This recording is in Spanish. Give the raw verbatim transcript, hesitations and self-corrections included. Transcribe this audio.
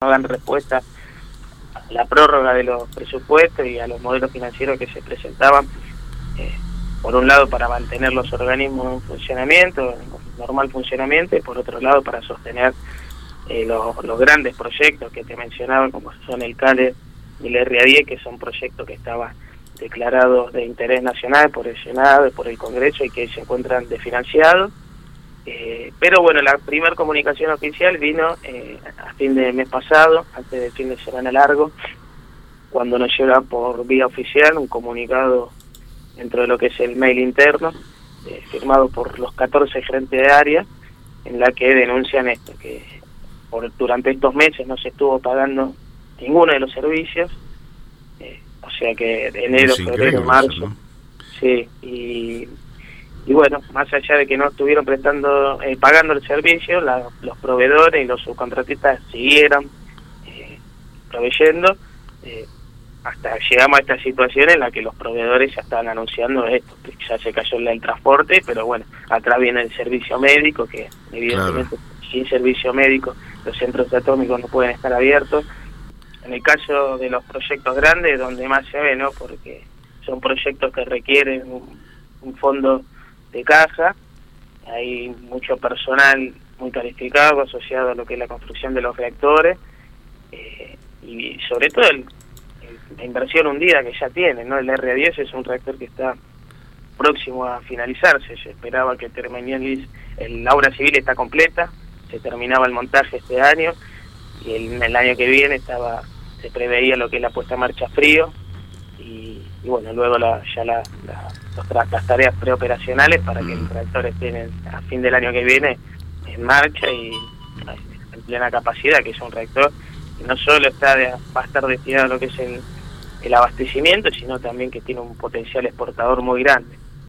dan respuesta a la prórroga de los presupuestos y a los modelos financieros que se presentaban, eh, por un lado para mantener los organismos en funcionamiento, en normal funcionamiento, y por otro lado para sostener eh, los, los grandes proyectos que te mencionaba, como son el CALE y el R A diez, que son proyectos que estaban declarados de interés nacional por el Senado y por el Congreso y que se encuentran desfinanciados. Eh, pero bueno, la primera comunicación oficial vino eh, a fin de mes pasado, antes del fin de semana largo, cuando nos llega por vía oficial un comunicado dentro de lo que es el mail interno, eh, firmado por los catorce gerentes de área, en la que denuncian esto, que por, durante estos meses no se estuvo pagando ninguno de los servicios, eh, o sea que de enero, febrero, marzo, eso, ¿no? Sí, y, y bueno, más allá de que no estuvieron prestando, eh, pagando el servicio, la, los proveedores y los subcontratistas siguieron eh, proveyendo, eh, hasta llegamos a esta situación en la que los proveedores ya estaban anunciando esto, que ya se cayó el transporte, pero bueno, atrás viene el servicio médico, que evidentemente claro, sin servicio médico los centros atómicos no pueden estar abiertos. En el caso de los proyectos grandes, donde más se ve, ¿no? Porque son proyectos que requieren un, un fondo de caja, hay mucho personal muy calificado asociado a lo que es la construcción de los reactores, eh, y sobre todo el, el, la inversión hundida que ya tiene, ¿no? El R A diez es un reactor que está próximo a finalizarse, se esperaba que termine, el, la obra civil está completa, se terminaba el montaje este año, y el, el año que viene estaba se preveía lo que es la puesta en marcha frío, y, y bueno, luego la, ya la, la, los, las tareas preoperacionales para que el reactor esté en, a fin del año que viene en marcha y en plena capacidad, que es un reactor que no solo está de, va a estar destinado a lo que es el, el abastecimiento, sino también que tiene un potencial exportador muy grande.